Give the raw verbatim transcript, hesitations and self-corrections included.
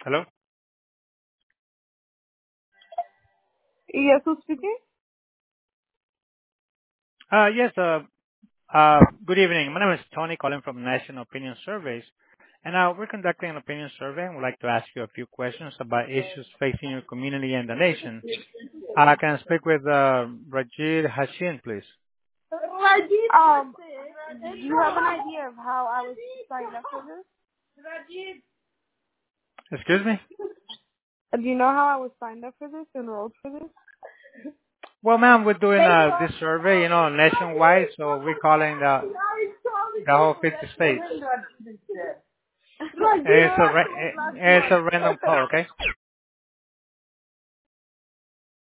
Hello? Yes, who's speaking? Uh, Yes, uh, uh, good evening. My name is Tony, calling from National Opinion Surveys, and uh, we're conducting an opinion survey, and we'd like to ask you a few questions about issues facing your community and the nation. Uh, Can I speak with uh, Rajid Hashin, please? Um, do you have an idea of how I was signed up for this? Excuse me? Uh, Do you know how I was signed up for this, enrolled for this? Well, ma'am, we're doing uh, this survey, you know, nationwide, so we're calling the the whole fifty states. And It's a ra- it's a random call, okay?